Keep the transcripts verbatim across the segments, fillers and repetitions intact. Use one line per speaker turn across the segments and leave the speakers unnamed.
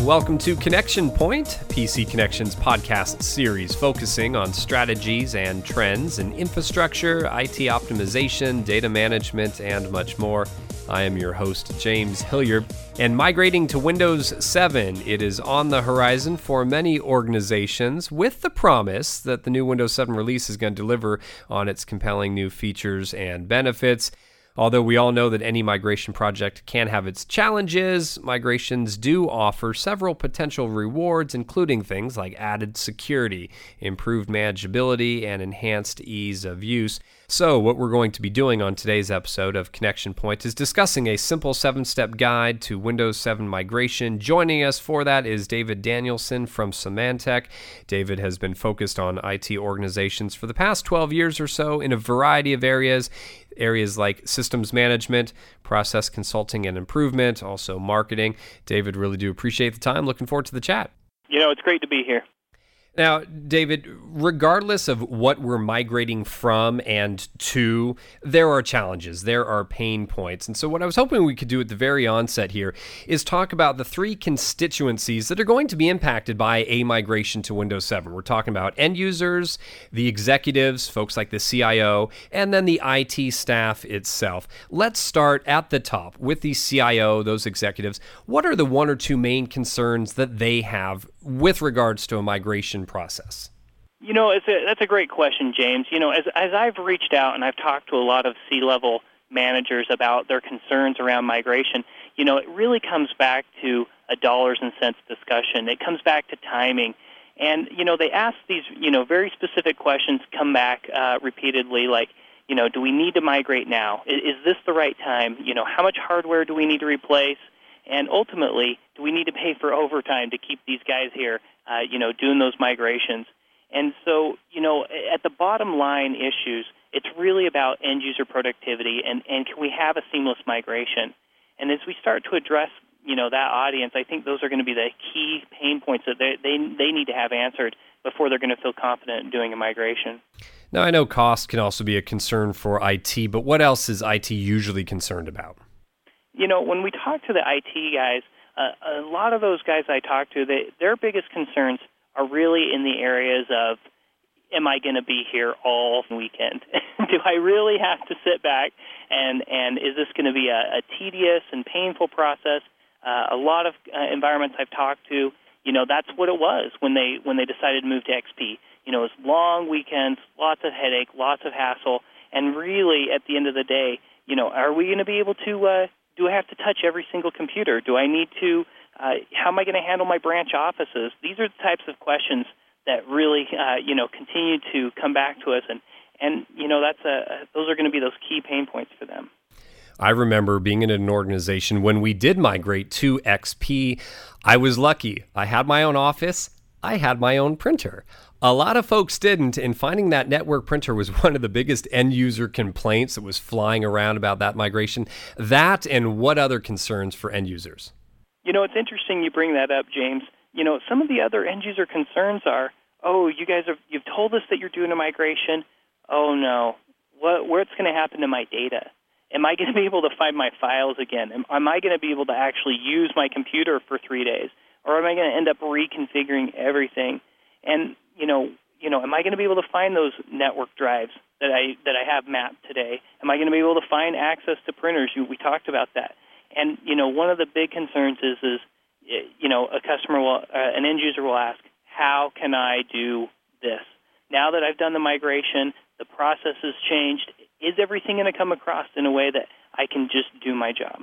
welcome to Connection Point, P C Connections podcast series focusing on strategies and trends in infrastructure, I T optimization, data management, and much more. I am your host, James Hilliard, and migrating to Windows seven, it is on the horizon for many organizations with the promise that the new Windows seven release is going to deliver on its compelling new features and benefits. Although we all know that any migration project can have its challenges, migrations do offer several potential rewards, including things like added security, improved manageability, and enhanced ease of use. So what we're going to be doing on today's episode of Connection Point is discussing a simple seven-step guide to Windows seven migration. Joining us for that is David Danielson from Symantec. David has been focused on I T organizations for the past twelve years or so in a variety of areas, areas like systems management, process consulting and improvement, also marketing. David, really do appreciate the time. Looking forward to the chat.
You know, it's great to be here.
Now, David, regardless of what we're migrating from and to, there are challenges, there are pain points. And so what I was hoping we could do at the very onset here is talk about the three constituencies that are going to be impacted by a migration to Windows seven. We're talking about end users, the executives, folks like the C I O, and then the I T staff itself. Let's start at the top with the C I O, those executives. What are the one or two main concerns that they have with regards to a migration process?
You know, it's a, that's a great question, James. You know, as as I've reached out and I've talked to a lot of C-level managers about their concerns around migration, you know, it really comes back to a dollars and cents discussion. It comes back to timing. And, you know, they ask these, you know, very specific questions, come back uh, repeatedly, like, you know, do we need to migrate now? Is, is this the right time? You know, how much hardware do we need to replace? And ultimately, do we need to pay for overtime to keep these guys here, uh, you know, doing those migrations? And so, you know, at the bottom line issues, it's really about end user productivity and, and can we have a seamless migration? And as we start to address, you know, that audience, I think those are going to be the key pain points that they they, they need to have answered before they're going to feel confident in doing a migration.
Now, I know cost can also be a concern for I T, but what else is I T usually concerned about?
You know, when we talk to the I T guys, uh, a lot of those guys I talk to, they, their biggest concerns are really in the areas of, am I going to be here all weekend? Do I really have to sit back, and, and is this going to be a, a tedious and painful process? Uh, a lot of uh, environments I've talked to, you know, that's what it was when they when they decided to move to X P. You know, it was long weekends, lots of headache, lots of hassle, and really, at the end of the day, you know, are we going to be able to uh, do I have to touch every single computer? Do I need to, uh, how am I going to handle my branch offices? These are the types of questions that really, uh, you know, continue to come back to us. And, and you know, that's a, those are going to be those key pain points for them.
I remember being in an organization when we did migrate to X P. I was lucky. I had my own office. I had my own printer. A lot of folks didn't, and finding that network printer was one of the biggest end-user complaints that was flying around about that migration. That and what other concerns for end users?
You know, it's interesting you bring that up, James. You know, some of the other end-user concerns are, oh, you guys have, you've told us that you're doing a migration. Oh, no. What, what's going to happen to my data? Am I going to be able to find my files again? Am, am I going to be able to actually use my computer for three days? Or am I going to end up reconfiguring everything? And You know, you know, am I going to be able to find those network drives that I that I have mapped today? Am I going to be able to find access to printers? You, we talked about that. And you know, one of the big concerns is, is you know, a customer will, uh, an end user will ask, how can I do this? Now that I've done the migration, the process has changed. Is everything going to come across in a way that I can just do my job?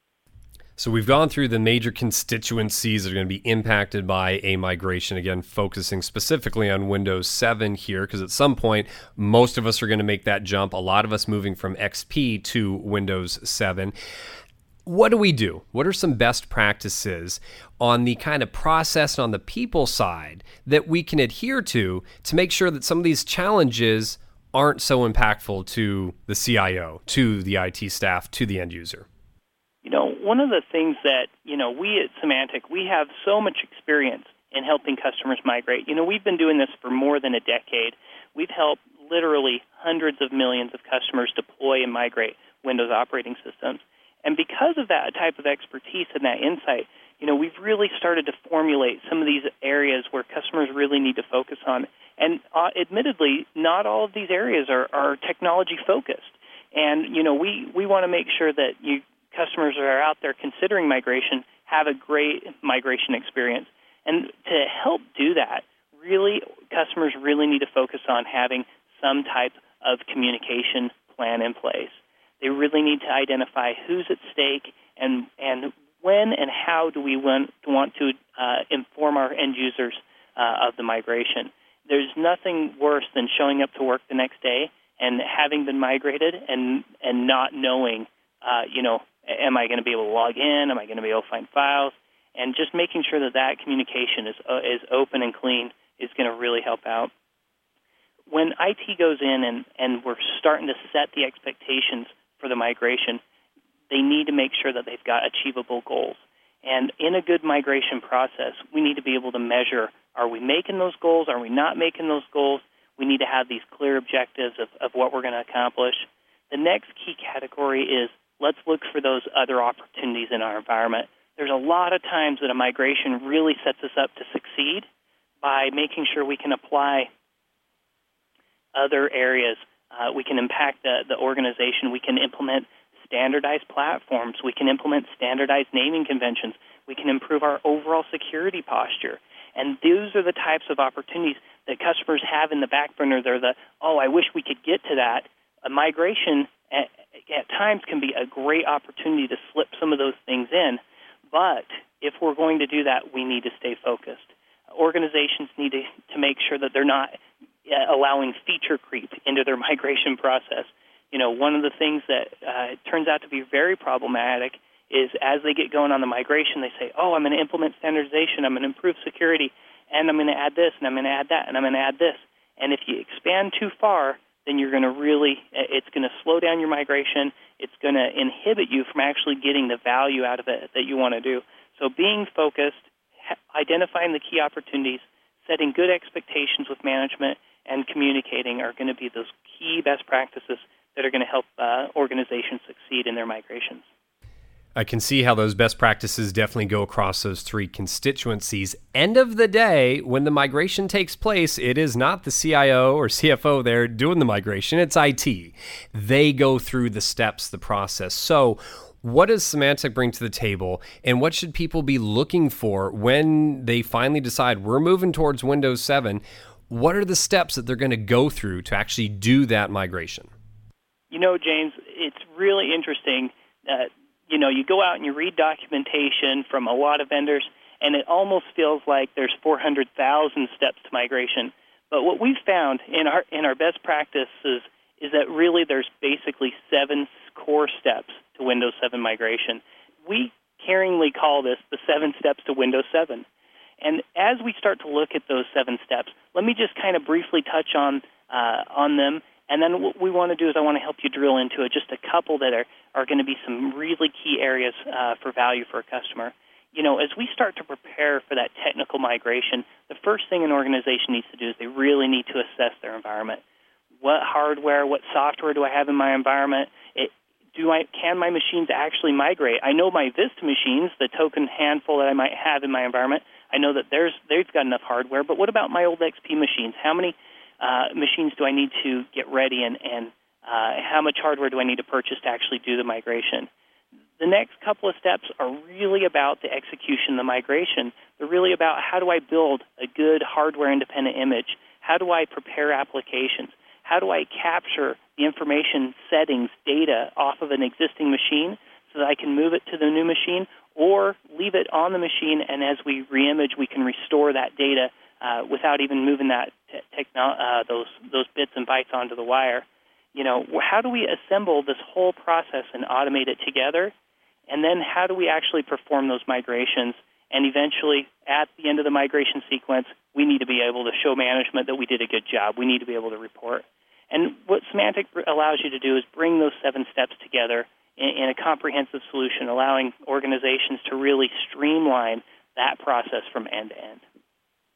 So we've gone through the major constituencies that are going to be impacted by a migration, again, focusing specifically on Windows seven here, because at some point, most of us are going to make that jump, a lot of us moving from X P to Windows seven. What do we do? What are some best practices on the kind of process and on the people side that we can adhere to to make sure that some of these challenges aren't so impactful to the C I O, to the I T staff, to the end user?
You know, one of the things that, you know, we at Symantec, we have so much experience in helping customers migrate. You know, we've been doing this for more than a decade. We've helped literally hundreds of millions of customers deploy and migrate Windows operating systems. And because of that type of expertise and that insight, you know, we've really started to formulate some of these areas where customers really need to focus on. And uh, admittedly, not all of these areas are, are technology-focused. And, you know, we, we want to make sure that you customers that are out there considering migration have a great migration experience. And to help do that, really, customers really need to focus on having some type of communication plan in place. They really need to identify who's at stake and, and when and how do we want, want to uh, inform our end users uh, of the migration. There's nothing worse than showing up to work the next day and having been migrated and, and not knowing, uh, you know, am I going to be able to log in? Am I going to be able to find files? And just making sure that that communication is uh, is open and clean is going to really help out. When I T goes in and, and we're starting to set the expectations for the migration, they need to make sure that they've got achievable goals. And in a good migration process, we need to be able to measure, are we making those goals? Are we not making those goals? We need to have these clear objectives of, of what we're going to accomplish. The next key category is let's look for those other opportunities in our environment. There's a lot of times that a migration really sets us up to succeed by making sure we can apply other areas. Uh, we can impact the, the organization. We can implement standardized platforms. We can implement standardized naming conventions. We can improve our overall security posture. And those are the types of opportunities that customers have in the back burner. They're the, oh, I wish we could get to that. A migration at, at times can be a great opportunity to slip some of those things in. But if we're going to do that, we need to stay focused. Organizations need to, to make sure that they're not allowing feature creep into their migration process. You know, one of the things that uh, turns out to be very problematic is as they get going on the migration, they say, oh, I'm going to implement standardization, I'm going to improve security, and I'm going to add this, and I'm going to add that, and I'm going to add this. And if you expand too far, then you're going to really, it's going to slow down your migration. It's going to inhibit you from actually getting the value out of it that you want to do. So being focused, identifying the key opportunities, setting good expectations with management, and communicating are going to be those key best practices that are going to help uh, organizations succeed in their migrations.
I can see how those best practices definitely go across those three constituencies. End of the day, when the migration takes place, it is not the C I O or C F O there doing the migration, it's I T. They go through the steps, the process. So what does Symantec bring to the table, and what should people be looking for when they finally decide we're moving towards Windows seven? What are the steps that they're going to go through to actually do that migration?
You know, James, it's really interesting. Uh, you know, you go out and you read documentation from a lot of vendors, and it almost feels like there's four hundred thousand steps to migration. But what we've found in our in our best practices is that really there's basically seven core steps to Windows seven migration. We caringly call this the seven steps to Windows seven. And as we start to look at those seven steps, let me just kind of briefly touch on uh, on them. And then what we want to do is I want to help you drill into it, just a couple that are, are going to be some really key areas uh, for value for a customer. You know, as we start to prepare for that technical migration, the first thing an organization needs to do is they really need to assess their environment. What hardware, what software do I have in my environment? It, do I can my machines actually migrate? I know my Vista machines, the token handful that I might have in my environment, I know that there's they've got enough hardware, but what about my old X P machines? How many uh, machines do I need to get ready, and, and uh, how much hardware do I need to purchase to actually do the migration? The next couple of steps are really about the execution of the migration. They're really about how do I build a good hardware-independent image? How do I prepare applications? How do I capture the information, settings, data off of an existing machine so that I can move it to the new machine, or leave it on the machine, and as we reimage, we can restore that data uh, without even moving that te- techno- uh, those those bits and bytes onto the wire. You know, how do we assemble this whole process and automate it together? And then how do we actually perform those migrations? And eventually, at the end of the migration sequence, we need to be able to show management that we did a good job. We need to be able to report. And what Symantec allows you to do is bring those seven steps together in a comprehensive solution, allowing organizations to really streamline that process from end to end.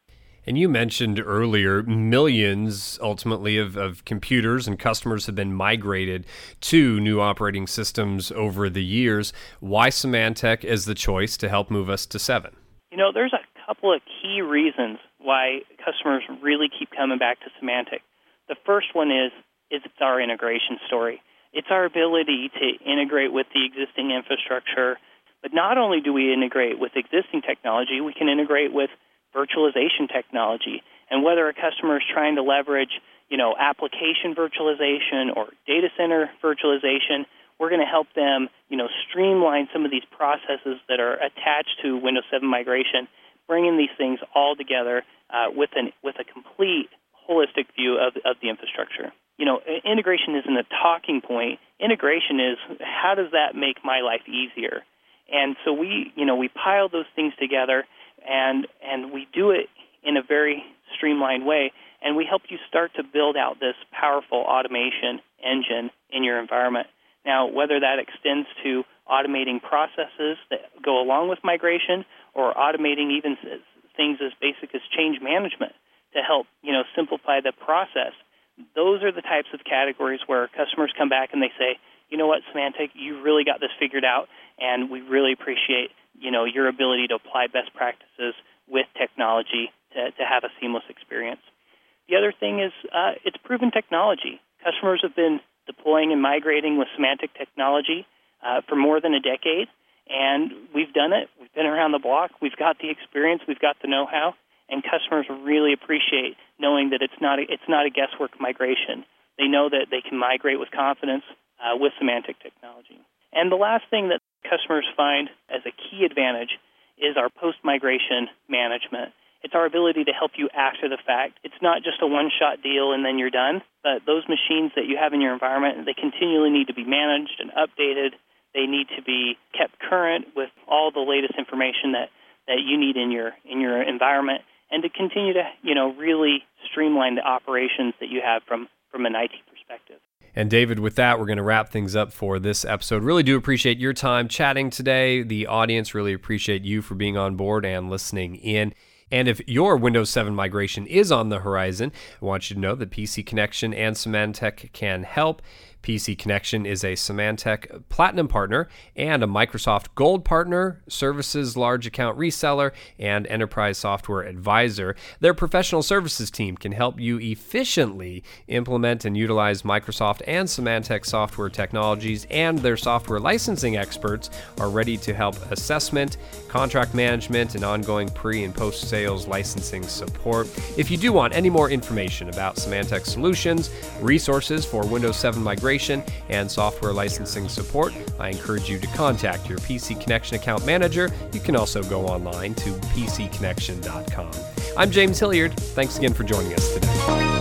And you mentioned earlier, millions ultimately of, of computers and customers have been migrated to new operating systems over the years. Why Symantec is the choice to help move us to seven?
You know, there's a couple of key reasons why customers really keep coming back to Symantec. The first one is, is it's our integration story. It's our ability to integrate with the existing infrastructure. But not only do we integrate with existing technology, we can integrate with virtualization technology. And whether a customer is trying to leverage, you know, application virtualization or data center virtualization, we're going to help them, you know, streamline some of these processes that are attached to Windows seven migration, bringing these things all together uh, with an with a complete holistic view of of the infrastructure. You know, integration isn't a talking point. Integration is, how does that make my life easier? And so we, you know, we pile those things together, and and we do it in a very streamlined way, and we help you start to build out this powerful automation engine in your environment. Now, whether that extends to automating processes that go along with migration, or automating even things as basic as change management to help, you know, simplify the process, those are the types of categories where customers come back and they say, you know what, Symantec, you really got this figured out, and we really appreciate, you know, your ability to apply best practices with technology to, to have a seamless experience. The other thing is uh, it's proven technology. Customers have been deploying and migrating with Symantec technology uh, for more than a decade, and we've done it. We've been around the block. We've got the experience. We've got the know-how, and customers really appreciate knowing that it's not a, it's not a guesswork migration. They know that they can migrate with confidence uh, with Symantec technology. And the last thing that customers find as a key advantage is our post-migration management. It's our ability to help you after the fact. It's not just a one-shot deal and then you're done, but those machines that you have in your environment, they continually need to be managed and updated. They need to be kept current with all the latest information that, that you need in your in your environment, and to continue to, you know, really streamline the operations that you have from, from an I T perspective.
And David, with that, we're going to wrap things up for this episode. Really do appreciate your time chatting today. The audience really appreciate you for being on board and listening in. And if your Windows seven migration is on the horizon, I want you to know that P C Connection and Symantec can help. P C Connection is a Symantec Platinum partner and a Microsoft Gold partner, services large account reseller, and enterprise software advisor. Their professional services team can help you efficiently implement and utilize Microsoft and Symantec software technologies, and their software licensing experts are ready to help assessment, contract management, and ongoing pre- and post-sales licensing support. If you do want any more information about Symantec solutions, resources for Windows seven migration, and software licensing support, I encourage you to contact your P C Connection account manager. You can also go online to p c connection dot com. I'm James Hilliard. Thanks again for joining us today.